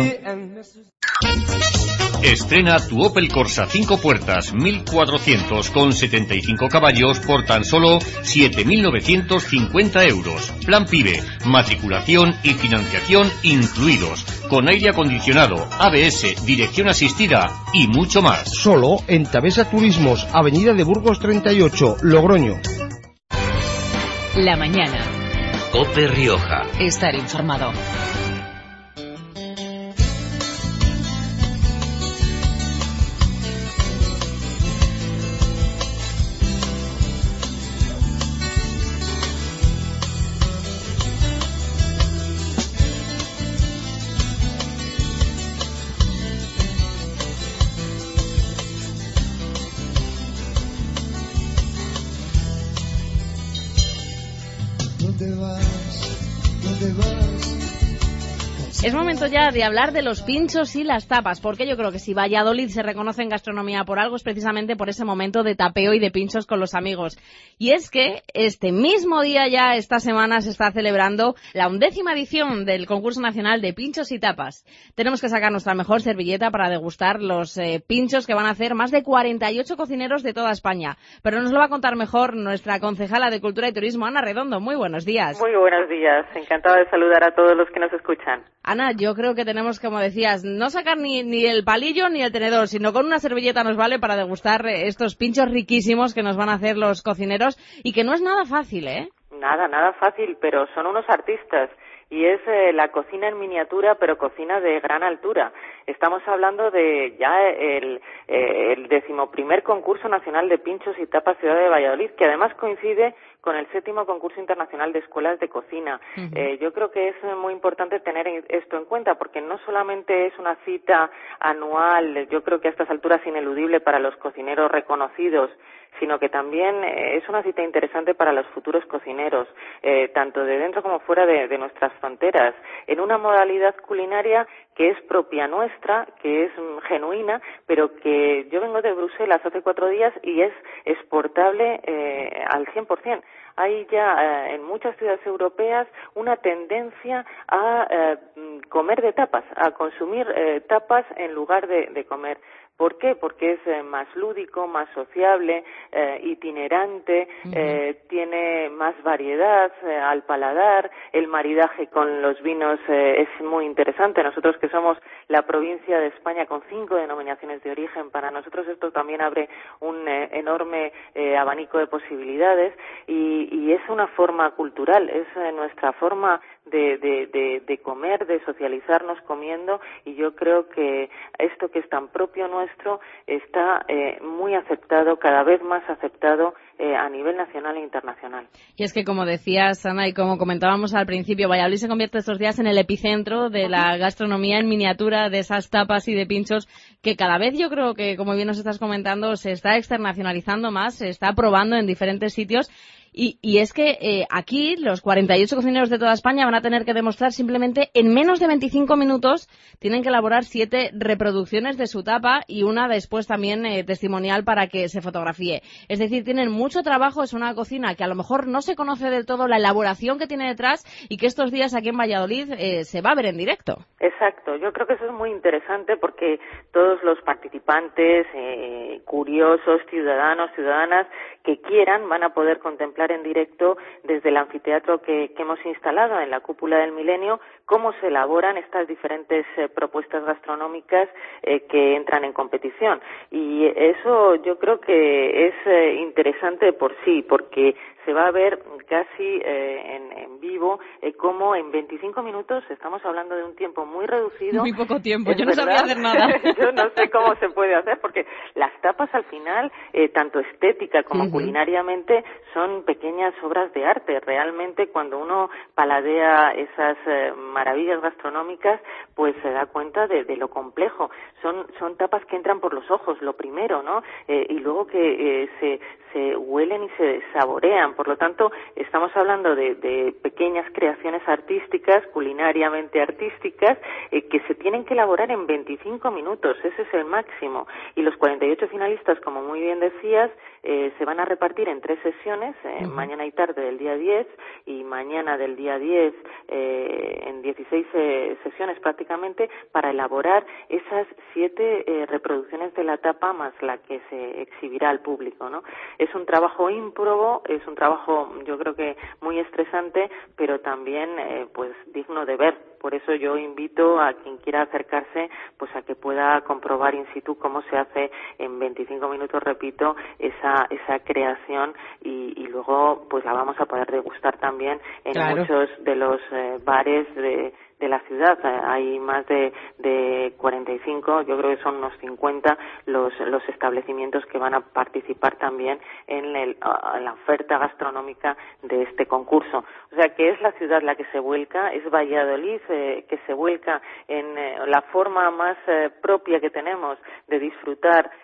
Estrena tu Opel Corsa 5 puertas 1400 con 75 caballos por tan solo 7.950 euros. Plan PIBE, matriculación y financiación incluidos, con aire acondicionado, ABS, dirección asistida y mucho más.
Solo en Tabesa Turismos, Avenida de Burgos 38, Logroño.
La mañana.
COPE Rioja.
Estar informado.
Es momento ya de hablar de los pinchos y las tapas, porque yo creo que si Valladolid se reconoce en gastronomía por algo es precisamente por ese momento de tapeo y de pinchos con los amigos. Y es que este mismo día ya, esta semana, se está celebrando la 11ª edición del concurso nacional de pinchos y tapas. Tenemos que sacar nuestra mejor servilleta para degustar los pinchos que van a hacer más de 48 cocineros de toda España. Pero nos lo va a contar mejor nuestra concejala de Cultura y Turismo, Ana Redondo. Muy buenos días.
Muy buenos días. Encantada de saludar a todos los que nos escuchan.
Ana, yo creo que tenemos, como decías, no sacar ni el palillo ni el tenedor, sino con una servilleta nos vale para degustar estos pinchos riquísimos que nos van a hacer los cocineros y que no es nada fácil, ¿eh?
Nada fácil, pero son unos artistas. Y es la cocina en miniatura, pero cocina de gran altura. Estamos hablando de ya el 11º concurso nacional de pinchos y tapas Ciudad de Valladolid, que además coincide con el 7º concurso internacional de escuelas de cocina. Yo creo que es muy importante tener esto en cuenta, porque no solamente es una cita anual, yo creo que a estas alturas ineludible para los cocineros reconocidos, sino que también es una cita interesante para los futuros cocineros, tanto de dentro como fuera de nuestras fronteras, en una modalidad culinaria que es propia nuestra, que es genuina, pero que yo vengo de Bruselas hace 4 días y es exportable al 100%. Hay ya en muchas ciudades europeas una tendencia a comer de tapas, a consumir tapas en lugar de comer. ¿Por qué? Porque es más lúdico, más sociable, itinerante, tiene más variedad al paladar, el maridaje con los vinos es muy interesante. Nosotros que somos la provincia de España con 5 denominaciones de origen, para nosotros esto también abre un enorme abanico de posibilidades y es una forma cultural, es nuestra forma de comer, de socializarnos comiendo, y yo creo que esto que es tan propio nuestro está muy aceptado, cada vez más aceptado a nivel nacional e internacional.
Y es que, como decías, Ana, y como comentábamos al principio, Valladolid se convierte estos días en el epicentro de la gastronomía en miniatura, de esas tapas y de pinchos que cada vez yo creo que, como bien nos estás comentando, se está externalizando más, se está probando en diferentes sitios. Y es que aquí los 48 cocineros de toda España van a tener que demostrar simplemente en menos de 25 minutos, tienen que elaborar 7 reproducciones de su tapa y una después también testimonial para que se fotografíe. Es decir, tienen mucho trabajo, es una cocina que a lo mejor no se conoce del todo la elaboración que tiene detrás y que estos días aquí en Valladolid se va a ver en directo.
Exacto, yo creo que eso es muy interesante porque todos los participantes, curiosos, ciudadanos, ciudadanas que quieran van a poder contemplar en directo desde el anfiteatro que hemos instalado en la Cúpula del Milenio cómo se elaboran estas diferentes propuestas gastronómicas que entran en competición. Y eso yo creo que es interesante por sí, porque se va a ver casi en vivo cómo en 25 minutos, estamos hablando de un tiempo muy reducido.
Muy poco tiempo, yo no sabría hacer nada.
Yo no sé cómo se puede hacer, porque las tapas al final, tanto estética como culinariamente, son pequeñas obras de arte. Realmente cuando uno paladea esas maravillas gastronómicas, pues se da cuenta de lo complejo. Son tapas que entran por los ojos, lo primero, ¿no? Y luego que se huelen y se saborean. Por lo tanto, estamos hablando de pequeñas creaciones artísticas, culinariamente artísticas, que se tienen que elaborar en 25 minutos. Ese es el máximo. Y los 48 finalistas, como muy bien decías, se van a repartir en 3 sesiones, mañana y tarde del día 10 y mañana del día 10 en 16 sesiones prácticamente, para elaborar esas 7 reproducciones de la tapa más la que se exhibirá al público, ¿no? Es un trabajo ímprobo, es un trabajo yo creo que muy estresante, pero también pues digno de ver. Por eso yo invito a quien quiera acercarse pues a que pueda comprobar in situ cómo se hace en 25 minutos, repito, esa creación y luego pues la vamos a poder degustar también en muchos de los bares de la ciudad. Hay más de 45, yo creo que son unos 50 los establecimientos que van a participar también en la oferta gastronómica de este concurso. O sea que es la ciudad la que se vuelca, es Valladolid que se vuelca en la forma más propia que tenemos de disfrutar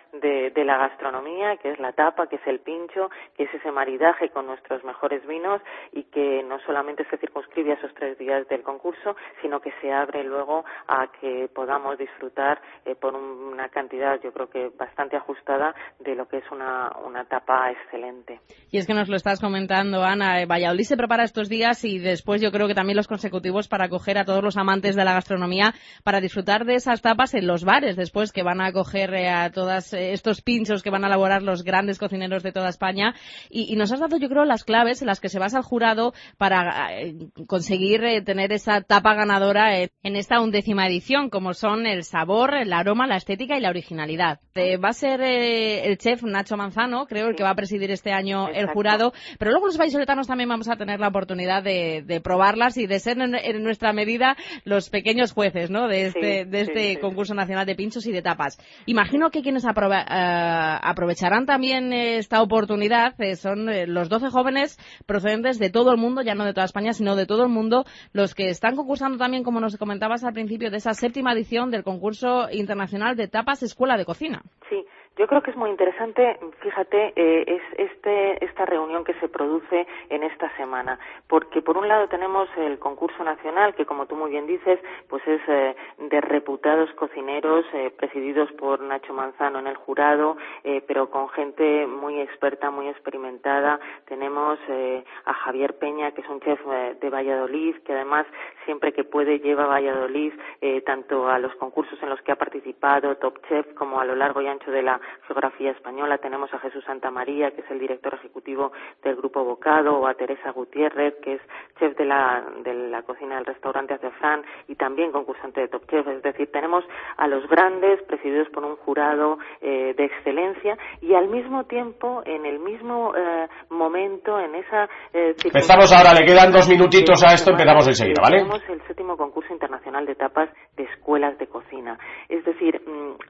de la gastronomía, que es la tapa, que es el pincho, que es ese maridaje con nuestros mejores vinos y que no solamente se circunscribe a esos 3 días del concurso, sino que se abre luego a que podamos disfrutar por una cantidad, yo creo que bastante ajustada, de lo que es una tapa excelente.
Y es que nos lo estás comentando, Ana, Valladolid se prepara estos días y después yo creo que también los consecutivos para acoger a todos los amantes de la gastronomía para disfrutar de esas tapas en los bares, después que van a acoger a todos estos pinchos que van a elaborar los grandes cocineros de toda España. Y nos has dado, yo creo, las claves en las que se basa el jurado para conseguir tener esa tapa ganadora en esta 11ª edición, como son el sabor, el aroma, la estética y la originalidad. Va a ser el chef Nacho Manzano, creo, el que va a presidir este año el jurado, pero luego los vallisoletanos también vamos a tener la oportunidad de probarlas y de ser en nuestra medida los pequeños jueces, ¿no?, de este concurso nacional de pinchos y de tapas. Imagino que quienes aprovecharán también esta oportunidad son los 12 jóvenes procedentes de todo el mundo, ya no de toda España, sino de todo el mundo, los que están concursando también, como nos comentabas al principio, de esa 7ª edición del concurso internacional de tapas Escuela de Cocina.
Sí. Yo creo que es muy interesante, fíjate, es esta reunión que se produce en esta semana, porque por un lado tenemos el concurso nacional, que como tú muy bien dices, pues es de reputados cocineros, presididos por Nacho Manzano en el jurado, pero con gente muy experta, muy experimentada. Tenemos a Javier Peña, que es un chef de Valladolid, que además siempre que puede lleva a Valladolid tanto a los concursos en los que ha participado, Top Chef, como a lo largo y ancho de la geografía española. Tenemos a Jesús Santamaría, que es el director ejecutivo del Grupo Bocado, o a Teresa Gutiérrez, que es chef de la cocina del restaurante Azafrán y también concursante de Top Chef. Es decir, tenemos a los grandes presididos por un jurado de excelencia y al mismo tiempo, en el mismo momento, en esa
Empezamos ahora, le quedan 2 minutitos a esto, empezamos enseguida, ¿vale?
Tenemos el 7º concurso internacional de tapas de escuelas de cocina. Es decir,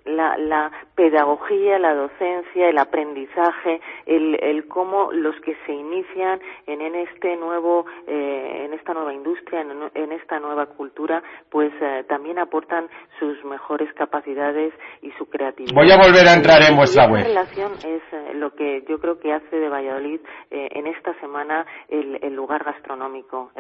la pedagogía, la docencia, el aprendizaje, el cómo los que se inician en esta nueva industria, en esta nueva cultura, pues también aportan sus mejores capacidades y su creatividad.
Voy a volver a entrar en vuestra web.
Esta relación es lo que yo creo que hace de Valladolid en esta semana el lugar gastronómico,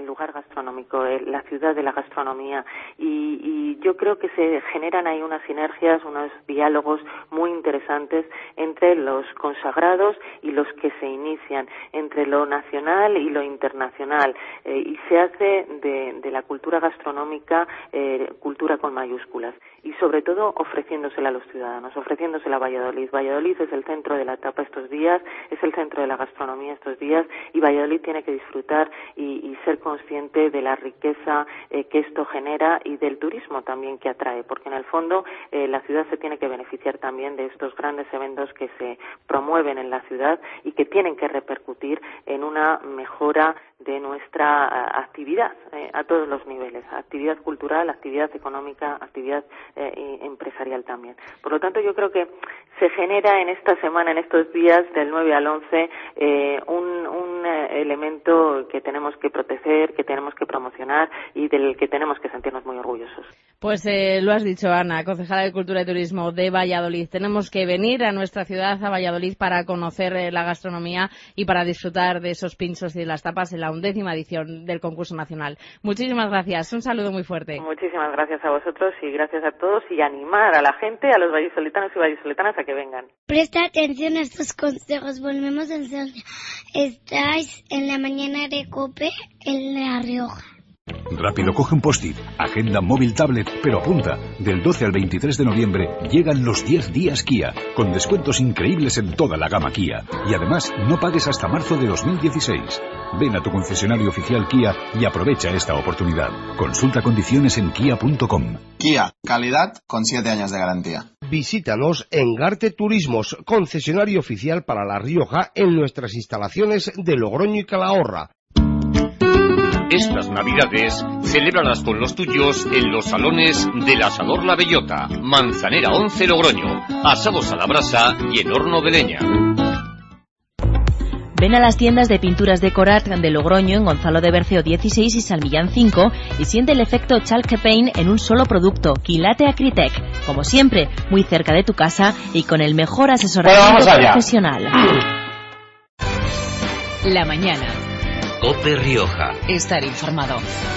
la ciudad de la gastronomía, y yo creo que se generan ahí unas sinergias, unos diálogos muy interesantes entre los consagrados y los que se inician, entre lo nacional y lo internacional, y se hace de la cultura gastronómica cultura con mayúsculas, y sobre todo ofreciéndosela a los ciudadanos, ofreciéndosela a Valladolid. Valladolid es el centro de la tapa estos días, es el centro de la gastronomía estos días, y Valladolid tiene que disfrutar y ser consciente de la riqueza que esto genera y del turismo también que atrae, porque en el fondo la ciudad se tiene que beneficiar también de estos grandes eventos que se promueven en la ciudad y que tienen que repercutir en una mejora de nuestra actividad a todos los niveles, actividad cultural, actividad económica, actividad empresarial también. Por lo tanto, yo creo que se genera en esta semana, en estos días del 9 al 11, un elemento que tenemos que proteger, que tenemos que promocionar y del que tenemos que sentirnos muy orgullosos.
Pues lo has dicho, Ana, concejala de Cultura y Turismo de Valladolid. Tenemos que venir a nuestra ciudad, a Valladolid, para conocer la gastronomía y para disfrutar de esos pinchos y de las tapas en la 11ª edición del concurso nacional. Muchísimas gracias. Un saludo muy fuerte.
Muchísimas gracias a vosotros y gracias a todos, y animar a la gente, a los vallisoletanos y vallisoletanas a que vengan.
Presta atención a estos consejos. Volvemos enseguida. Estáis en la mañana de COPE en La Rioja.
Rápido, coge un post-it, agenda móvil, tablet, pero apunta, del 12 al 23 de noviembre llegan los 10 días Kia, con descuentos increíbles en toda la gama Kia, y además no pagues hasta marzo de 2016. Ven a tu concesionario oficial Kia y aprovecha esta oportunidad. Consulta condiciones en kia.com.
Kia, calidad con 7 años de garantía.
Visítanos en Garte Turismos, concesionario oficial para La Rioja, en nuestras instalaciones de Logroño y Calahorra.
Estas Navidades, celébralas con los tuyos en los salones del Asador La Bellota, Manzanera 11 Logroño, asados a la brasa y en horno de leña.
Ven a las tiendas de pinturas de Corat de Logroño en Gonzalo de Berceo 16 y San Millán 5 y siente el efecto Chalke Paint en un solo producto, Quilate Acritec. Como siempre, muy cerca de tu casa y con el mejor asesoramiento profesional.
La mañana.
COPE Rioja.
Estar informado.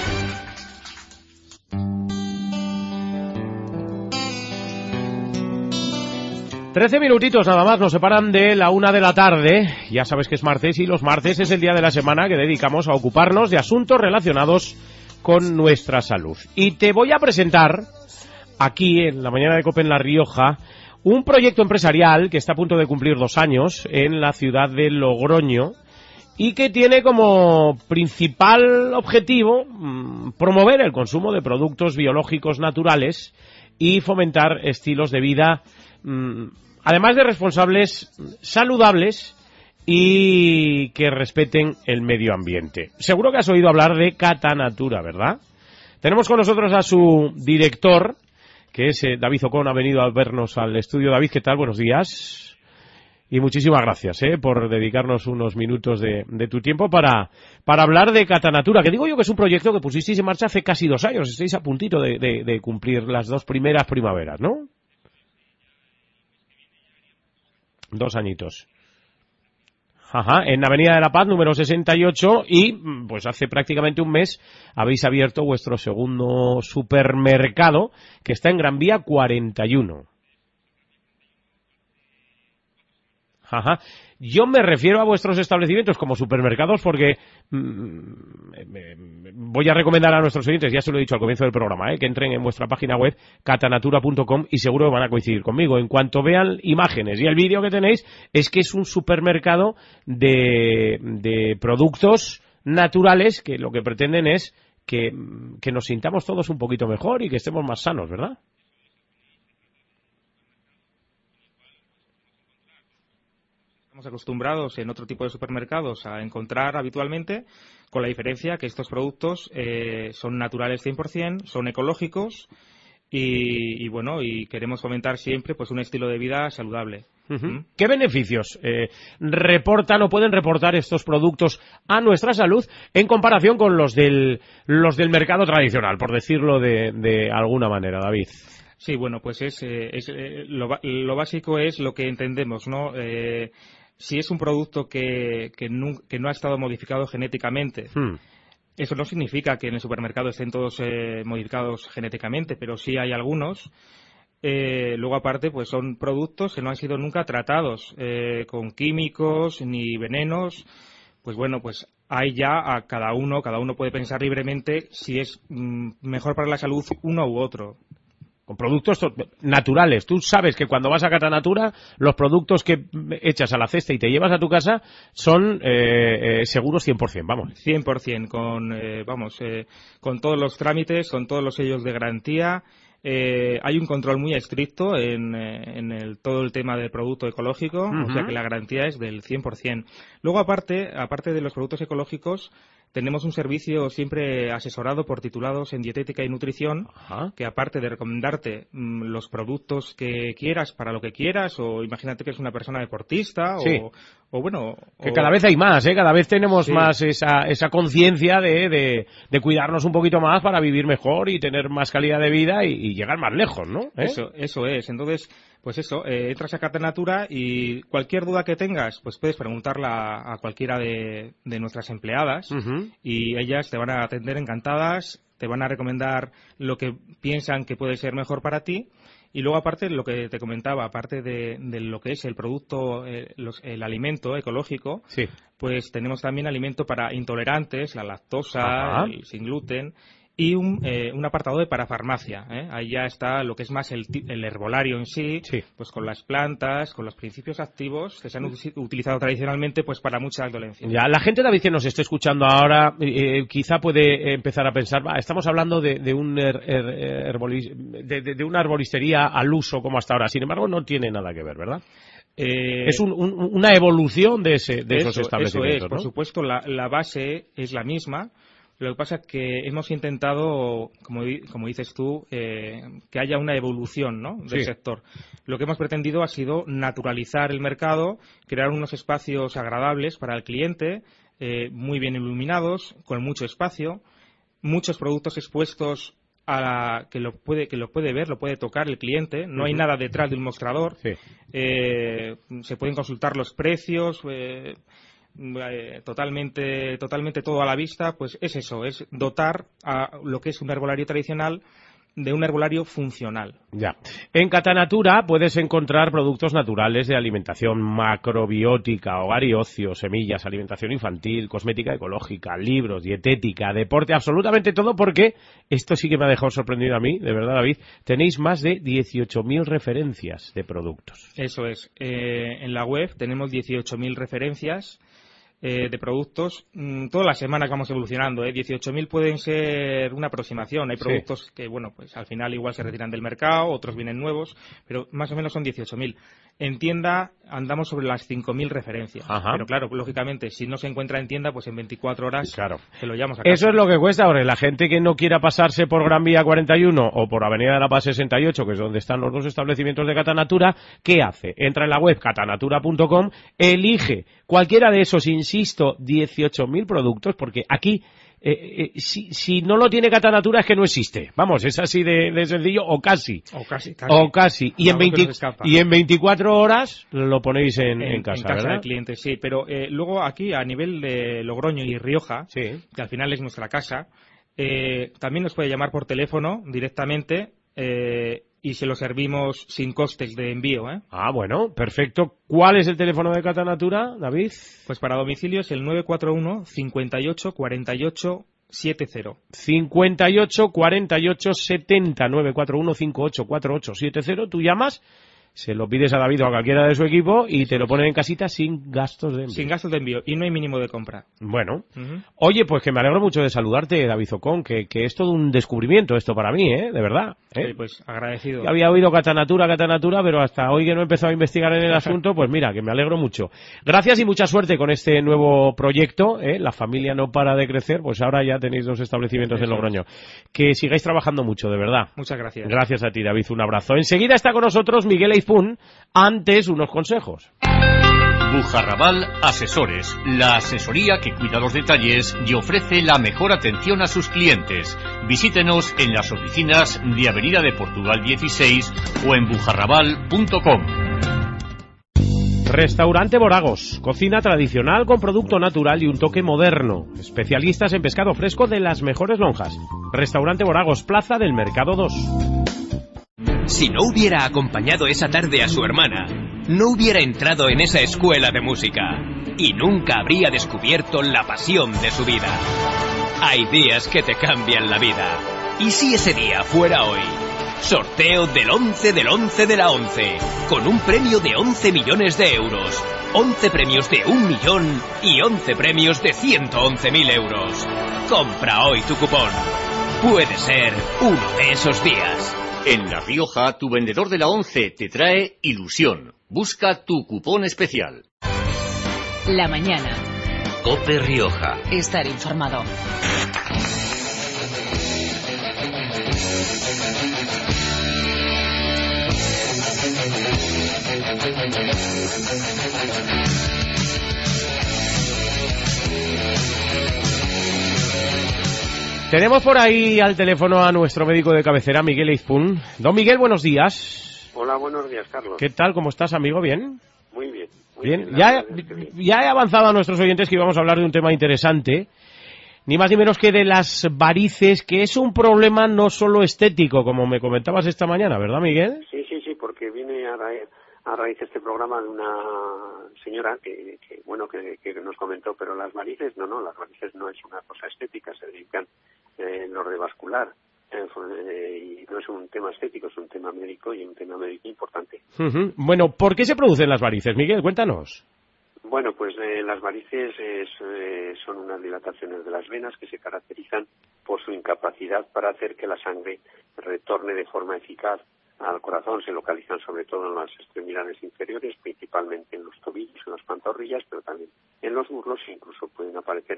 Trece minutitos nada más nos separan de la 1 de la tarde. Ya sabes que es martes y los martes es el día de la semana que dedicamos a ocuparnos de asuntos relacionados con nuestra salud. Y te voy a presentar aquí en la mañana de COPE en La Rioja un proyecto empresarial que está a punto de cumplir 2 años en la ciudad de Logroño y que tiene como principal objetivo promover el consumo de productos biológicos naturales y fomentar estilos de vida además de responsables, saludables y que respeten el medio ambiente. Seguro que has oído hablar de Catanatura, ¿verdad? Tenemos con nosotros a su director, que es David Ocón, ha venido a vernos al estudio. David, ¿qué tal? Buenos días. Y muchísimas gracias por dedicarnos unos minutos de tu tiempo para hablar de Catanatura, que digo yo que es un proyecto que pusisteis en marcha hace casi 2 años. Estáis a puntito de cumplir las 2 primeras primaveras, ¿no? 2 añitos. Ajá, en Avenida de la Paz, número 68, y pues hace prácticamente un mes habéis abierto vuestro segundo supermercado, que está en Gran Vía 41. Ajá. Yo me refiero a vuestros establecimientos como supermercados porque voy a recomendar a nuestros oyentes, ya se lo he dicho al comienzo del programa, que entren en vuestra página web catanatura.com y seguro van a coincidir conmigo. En cuanto vean imágenes y el vídeo que tenéis, es que es un supermercado de productos naturales que lo que pretenden es que nos sintamos todos un poquito mejor y que estemos más sanos, ¿verdad?
Estamos acostumbrados en otro tipo de supermercados a encontrar habitualmente, con la diferencia que estos productos son naturales 100%, son ecológicos y bueno, y queremos fomentar siempre pues un estilo de vida saludable.
Uh-huh. ¿Qué beneficios reportan o pueden reportar estos productos a nuestra salud en comparación con los del mercado tradicional, por decirlo de alguna manera, David?
Sí, bueno, pues lo básico es lo que entendemos, ¿no? Si es un producto que no ha estado modificado genéticamente, eso no significa que en el supermercado estén todos modificados genéticamente, pero sí hay algunos. Luego, aparte, pues son productos que no han sido nunca tratados con químicos ni venenos. Pues bueno, pues hay ya a cada uno puede pensar libremente si es mejor para la salud uno u otro.
Con productos naturales. Tú sabes que cuando vas a Catanatura, los productos que echas a la cesta y te llevas a tu casa son seguros 100%, vamos.
100%, con todos los trámites, con todos los sellos de garantía. Hay un control muy estricto en todo el tema del producto ecológico, o sea que la garantía es del 100%. Luego, aparte de los productos ecológicos, tenemos un servicio siempre asesorado por titulados en dietética y nutrición, que aparte de recomendarte los productos que quieras para lo que quieras, o imagínate que eres una persona deportista,
sí.
Que
cada vez hay más, cada vez tenemos más esa conciencia de cuidarnos un poquito más para vivir mejor y tener más calidad de vida y llegar más lejos, ¿no?
Eso es. Entonces, pues entras a Catanatura y cualquier duda que tengas, pues puedes preguntarla a cualquiera de nuestras empleadas y ellas te van a atender encantadas, te van a recomendar lo que piensan que puede ser mejor para ti. Y luego, aparte, lo que te comentaba, aparte de lo que es el producto, el alimento ecológico, pues tenemos también alimento para intolerantes, la lactosa, el sin gluten, y un apartado de parafarmacia. Ahí ya está lo que es más el herbolario en sí, pues con las plantas, con los principios activos que se han utilizado tradicionalmente pues para muchas dolencias.
Ya, la gente, David, que nos esté escuchando ahora, quizá puede empezar a pensar, estamos hablando de una herbolistería al uso como hasta ahora. Sin embargo, no tiene nada que ver, ¿verdad? Es una evolución de esos establecimientos,
eso es,
¿no?
por supuesto, la base es la misma. Lo que pasa es que hemos intentado, como dices tú, que haya una evolución, ¿no?, del sector. Lo que hemos pretendido ha sido naturalizar el mercado, crear unos espacios agradables para el cliente, muy bien iluminados, con mucho espacio, muchos productos expuestos que lo puede ver, lo puede tocar el cliente. No hay nada detrás de un mostrador. Se pueden consultar los precios. Totalmente todo a la vista. Pues es eso, es dotar a lo que es un herbolario tradicional de un herbolario funcional.
Ya. En Catanatura puedes encontrar productos naturales de alimentación macrobiótica, hogar y ocio, semillas, alimentación infantil, cosmética ecológica, libros, dietética, deporte, absolutamente todo, porque esto sí que me ha dejado sorprendido a mí, de verdad, David. Tenéis más de 18.000 referencias de productos.
Eso es. En la web tenemos 18.000 referencias de productos. Todas las semanas vamos evolucionando. 18.000 pueden ser una aproximación. Hay productos que, bueno, pues al final igual se retiran del mercado, otros vienen nuevos, pero más o menos son 18.000. En tienda andamos sobre las 5.000 referencias. Pero claro, lógicamente, si no se encuentra en tienda, pues en 24 horas se lo llevamos a casa.
Eso es lo que cuesta ahora. La gente que no quiera pasarse por Gran Vía 41 o por Avenida de la Paz 68, que es donde están los dos establecimientos de Catanatura, ¿qué hace? Entra en la web catanatura.com, elige cualquiera de esos, insisto, 18.000 productos, porque aquí si no lo tiene Catanatura es que no existe. Vamos, es así de sencillo, o casi. O casi. Y en 24 horas lo ponéis en casa,
en casa
¿verdad?
del cliente, sí. Pero luego aquí, a nivel de Logroño y Rioja, que al final es nuestra casa, también nos puede llamar por teléfono directamente, y se lo servimos sin costes de envío, ¿eh?
Ah, bueno, perfecto. ¿Cuál es el teléfono de Catanatura, David?
Pues para domicilio es el 941 58 48 70.
58 48 70, 941 58 48 70. Tú llamas, se lo pides a David o a cualquiera de su equipo y te lo ponen en casita sin gastos de envío.
Sin gastos de envío, y no hay mínimo de compra.
Bueno. Oye, pues que me alegro mucho de saludarte, David Ocón, que es todo un descubrimiento esto para mí, de verdad.
Sí, pues agradecido.
Yo había oído Catanatura, pero hasta hoy que no he empezado a investigar en el asunto, pues mira, que me alegro mucho. Gracias y mucha suerte con este nuevo proyecto, La familia no para de crecer, pues ahora ya tenéis 2 establecimientos en Logroño. Que sigáis trabajando mucho, de verdad.
Muchas gracias.
Gracias a ti, David, un abrazo. Enseguida está con nosotros Miguel Eizpún, antes unos consejos.
Bujarrabal Asesores, la asesoría que cuida los detalles y ofrece la mejor atención a sus clientes. Visítenos en las oficinas de Avenida de Portugal 16 o en bujarrabal.com.
Restaurante Boragos, cocina tradicional con producto natural y un toque moderno. Especialistas en pescado fresco de las mejores lonjas. Restaurante Boragos, Plaza del Mercado 2.
Si no hubiera acompañado esa tarde a su hermana, no hubiera entrado en esa escuela de música y nunca habría descubierto la pasión de su vida. Hay días que te cambian la vida. ¿Y si ese día fuera hoy? Sorteo del 11 del 11 de la 11, con un premio de 11 millones de euros, 11 premios de 1 millón y 11 premios de 111.000 euros. Compra hoy tu cupón. Puede ser uno de esos días.
En La Rioja, tu vendedor de la 11 te trae ilusión. Busca tu cupón especial.
La mañana.
COPE Rioja.
Estar informado.
Tenemos por ahí al teléfono a nuestro médico de cabecera, Miguel Eizpún. Don Miguel, buenos días.
Hola, buenos días, Carlos.
¿Qué tal? ¿Cómo estás, amigo? ¿Bien?
Muy bien.
Bien. Ya he avanzado a nuestros oyentes que íbamos a hablar de un tema interesante, ni más ni menos que de las varices, que es un problema no solo estético, como me comentabas esta mañana, ¿verdad, Miguel?
Sí, porque viene a raíz de este programa de una señora que nos comentó, pero las varices las varices no es una cosa estética, se dedican en lo vascular. Y no es un tema estético, es un tema médico y un tema médico importante.
Bueno, ¿por qué se producen las varices, Miguel? Cuéntanos.
Bueno, pues las varices son unas dilataciones de las venas que se caracterizan por su incapacidad para hacer que la sangre retorne de forma eficaz al corazón. Se localizan sobre todo en las extremidades inferiores, principalmente en los tobillos, en las pantorrillas, pero también en los muslos e incluso pueden aparecer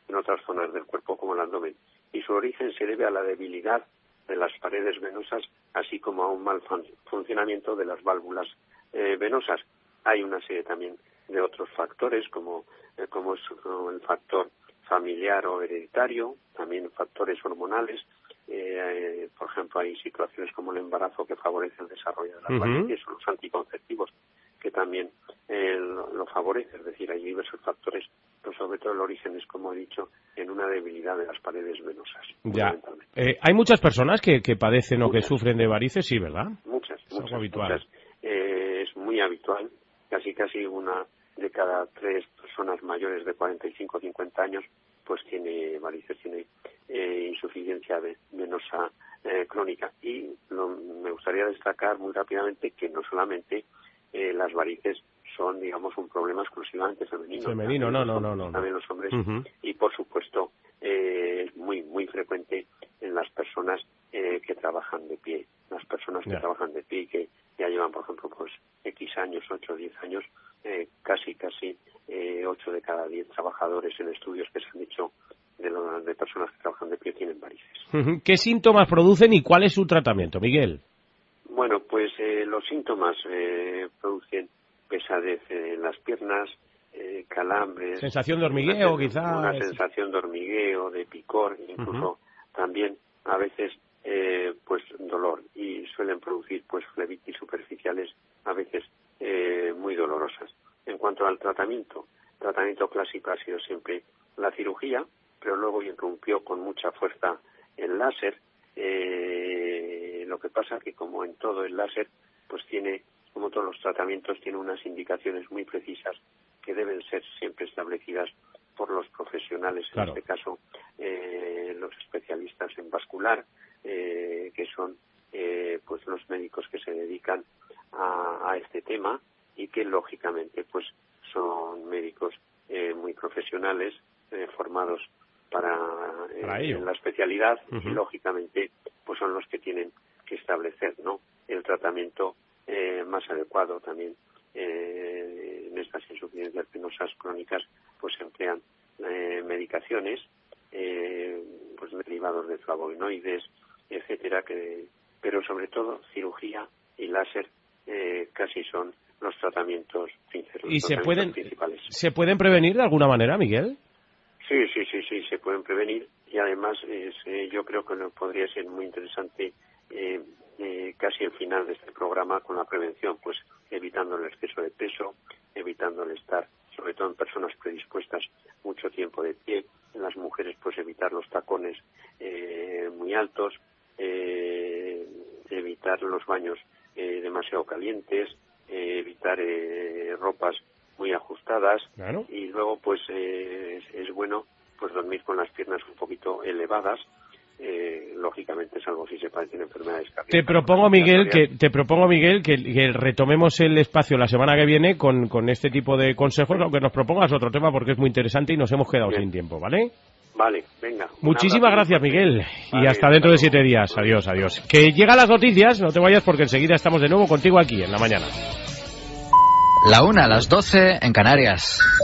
en otras zonas del cuerpo como el abdomen. Y su origen se debe a la debilidad de las paredes venosas, así como a un mal funcionamiento de las válvulas venosas. Hay una serie también de otros factores, como es el factor familiar o hereditario, también factores hormonales. Por ejemplo, hay situaciones como el embarazo que favorece el desarrollo de las varices, o los anticonceptivos que también lo favorece. Es decir, hay diversos factores, pero sobre todo el origen es, como he dicho, en una debilidad de las paredes venosas.
Ya. ¿Hay muchas personas que padecen o que sufren de varices? Sí, ¿verdad?
Muchas.
Algo habitual.
Es muy habitual. Casi una de cada 3 personas mayores de 45 o 50 años pues tiene varices, tiene insuficiencia venosa crónica. Y me gustaría destacar muy rápidamente que no solamente las varices son, digamos, un problema exclusivamente femenino. También los hombres. Y, por supuesto, es muy frecuente en las personas que trabajan de pie. Las personas que trabajan de pie y que ya llevan, por ejemplo, pues X años, 8 o 10 años, casi 8 de cada 10 trabajadores en estudios que se han hecho de personas que trabajan de pie tienen varices.
¿Qué síntomas producen y cuál es su tratamiento, Miguel?
Bueno, pues los síntomas producen pesadez en las piernas, calambres.
¿Sensación de hormigueo, quizás?
Una sensación de hormigueo, de picor, incluso también a veces pues dolor, y suelen producir pues flebitis superficiales a veces muy dolorosas. En cuanto al tratamiento clásico ha sido siempre la cirugía, pero luego irrumpió con mucha fuerza el láser. Lo que pasa que, como en todo el láser, pues tiene, como todos los tratamientos, tiene unas indicaciones muy precisas que deben ser siempre establecidas por los profesionales, en este caso los especialistas en vascular, que son pues los médicos que se dedican a este tema y que lógicamente pues son médicos muy profesionales, formados para en la especialidad, y lógicamente pues son los que tienen que establecer, ¿no?, el tratamiento más adecuado. También en estas insuficiencias venosas crónicas pues se emplean medicaciones pues derivados de flavonoides, etcétera, pero sobre todo cirugía y láser casi son los tratamientos sinceros.
¿Y
principales.
se pueden prevenir de alguna manera, Miguel?
Sí, se pueden prevenir, y además yo creo que podría ser muy interesante casi el final de este programa con la prevención, pues evitando el exceso de peso, evitando el estar, sobre todo en personas predispuestas, mucho tiempo de pie. En las mujeres, pues evitar los tacones muy altos, evitar los baños demasiado calientes, evitar ropas muy ajustadas, y luego pues es bueno pues dormir con las piernas un poquito elevadas, lógicamente, salvo si se padecen enfermedades cardíacas. Te propongo,
Miguel, que retomemos el espacio la semana que viene con este tipo de consejos, aunque nos propongas otro tema porque es muy interesante y nos hemos quedado sin tiempo, ¿vale?
Vale, venga.
Muchísimas gracias, Miguel. Vale, y hasta dentro de 7 días. Adiós. Que llegan las noticias, no te vayas porque enseguida estamos de nuevo contigo aquí en La Mañana.
La 1 a las 12 en Canarias.